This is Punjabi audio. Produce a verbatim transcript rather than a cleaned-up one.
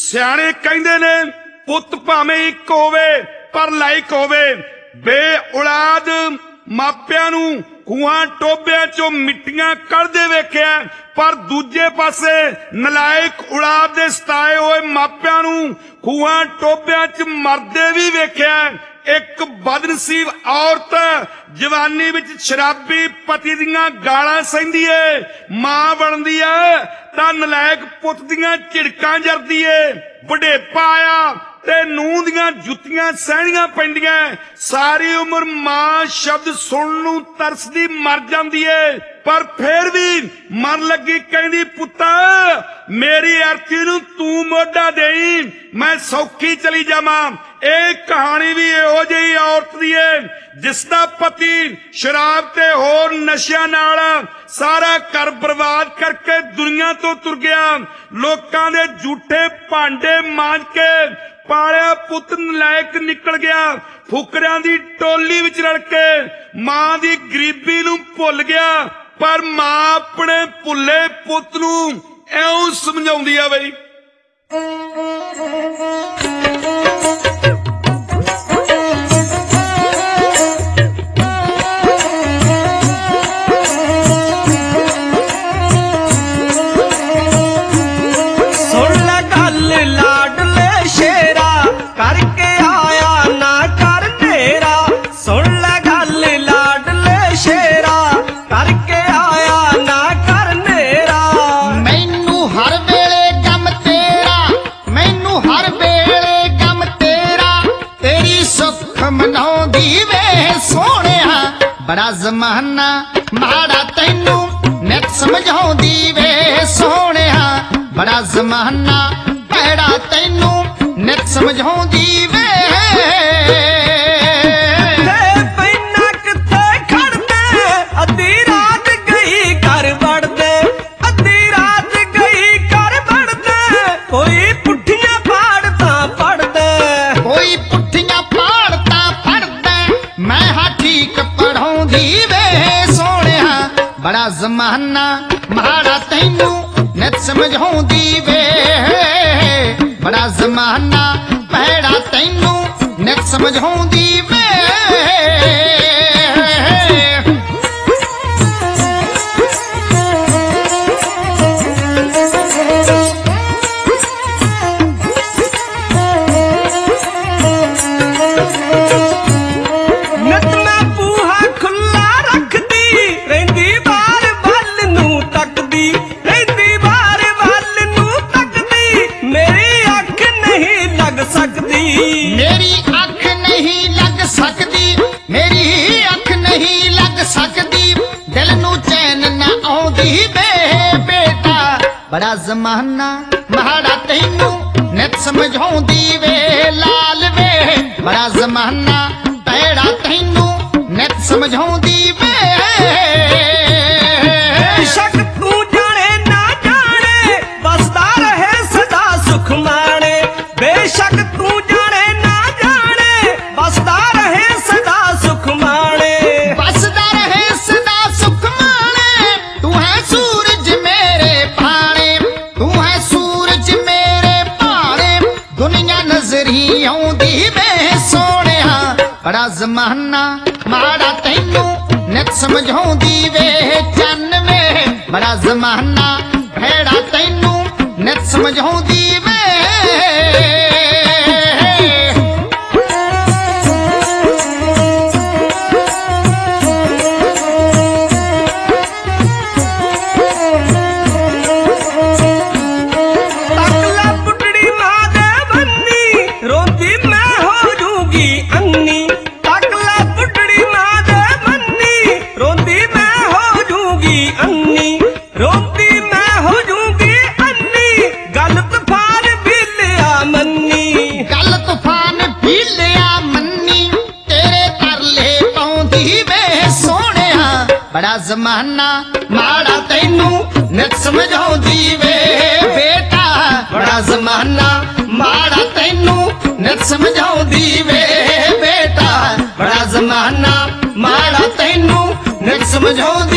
ਸਿਆਣੇ ਕਹਿੰਦੇ ਨੇ ਪੁੱਤ ਭਾਵੇਂ ਇੱਕ ਹੋਵੇ ਪਰ ਲਾਇਕ ਹੋਵੇ। ਬੇ ਔਲਾਦ ਮਾਪਿਆਂ ਨੂੰ ਖੂਹਾਂ ਟੋਬਿਆਂ ਚੋਂ ਮਿੱਟੀਆਂ ਕੱਢਦੇ ਵੇਖਿਆ, ਪਰ ਦੂਜੇ ਪਾਸੇ ਨਲਾਇਕ ਔਲਾਦ ਦੇ ਸਤਾਏ ਹੋਏ ਮਾਪਿਆਂ ਨੂੰ ਖੂਹਾਂ ਟੋਬਿਆਂ 'ਚ ਮਰਦੇ ਵੀ ਵੇਖਿਆ। ਇੱਕ ਬਦਨਸੀਬ ਔਰਤ ਜਵਾਨੀ ਵਿੱਚ ਸ਼ਰਾਬੀ ਪਤੀ ਦੀਆਂ ਗਾਲਾਂ ਸਹਿੰਦੀ ਏ, ਮਾਂ ਬਣਦੀ ਏ ਤਾਂ ਨਲਾਇਕ ਪੁੱਤ ਦੀਆਂ ਝਿੜਕਾਂ ਜਰਦੀ ਏ। ਬੁਢੇਪਾ ਆਇਆ ਤੇ ਨੂੰਹ ਦੀਆਂ ਜੁੱਤੀਆਂ ਸਹਿਣੀਆਂ ਪੈਂਦੀਆਂ। ਸਾਰੀ ਉਮਰ ਮਾਂ ਸ਼ਬਦ ਸੁਣਨ ਨੂੰ ਤਰਸਦੀ ਮਰ ਜਾਂਦੀ ਏ, ਪਰ ਫੇਰ ਵੀ ਮਨ ਲੱਗੀ ਕਹਿੰਦੀ ਪੁੱਤਾ ਮੇਰੀ ਅਰਥੀ ਨੂੰ ਤੂੰ ਮੋਢਾ ਦੇਈ, ਮੈਂ ਸੌਖੀ ਚਲੀ ਜਾਵਾਂ। ਇਹ ਕਹਾਣੀ ਵੀ ਇਹੋ ਜਿਹੀ ਔਰਤ ਦੀ ਏ ਜਿਸ ਦਾ ਪਤੀ ਸ਼ਰਾਬ ਤੇ ਹੋਰ ਨਸ਼ਿਆਂ ਨਾਲ ਸਾਰਾ ਘਰ ਬਰਬਾਦ ਕਰਕੇ ਦੁਨੀਆ ਤੋਂ ਤੁਰ ਗਿਆ। ਲੋਕਾਂ ਦੇ ਝੂਠੇ ਭਾਂਡੇ ਮਾਂਜ ਕੇ ਪਾਲਿਆ ਪੁੱਤ ਨਲਾਇਕ ਨਿਕਲ ਗਿਆ। ਫੁਕਰਿਆਂ ਦੀ ਟੋਲੀ ਵਿੱਚ ਰਲ ਕੇ ਮਾਂ ਦੀ ਗਰੀਬੀ ਨੂੰ ਭੁੱਲ ਗਿਆ, ਪਰ ਮਾਂ ਆਪਣੇ ਭੁੱਲੇ ਪੁੱਤ ਨੂੰ ਇਉਂ ਸਮਝਾਉਂਦੀ ਆ ਬਈ बड़ा जमाना माड़ा तैनू नित समझाउंदी वे सोहणिया। बड़ा जमाना भैड़ा तैनू नित समझाउंदी वे। बड़ा जमाना माड़ा तैनू नित समझाउंदी वे। बड़ा जमाना भैड़ा तैनू नित समझाउंदी वे। मेरी अख नहीं लग सकती, मेरी अख नहीं लग सकती, दिल नू चैन ना आउंदी वे बेटा। बड़ा जमाना माड़ा तैनू नित समझाउंदी वे लाल वे। बड़ा जमाना भैड़ा तैनू नित समझाउंदी वे। बेशक तू जाने ना जाने बसदा रहे सदा सुख माणे। बेशक तू जाने ना जाने बसदा रहे सदा सुख माणे। बसदा रहे सदा सुख माणे। तू है सूरज मेरे भाणे, तू है सूरज मेरे भाणे। दुनिया नजरी आउंदी वे सोहणिया। बड़ा जमाना माड़ा तैनू नित समझाउंदी वे चन्न वे। बड़ा जमाना भैड़ा तैनू नित समझाउंदी वे। बड़ा जमाना माड़ा तैनू नित समझाउंदी वे बेटा। बड़ा जमाना माड़ा तैनू नित समझाउंदी वे बेटा। बड़ा जमाना माड़ा तैनू नित समझाउंदी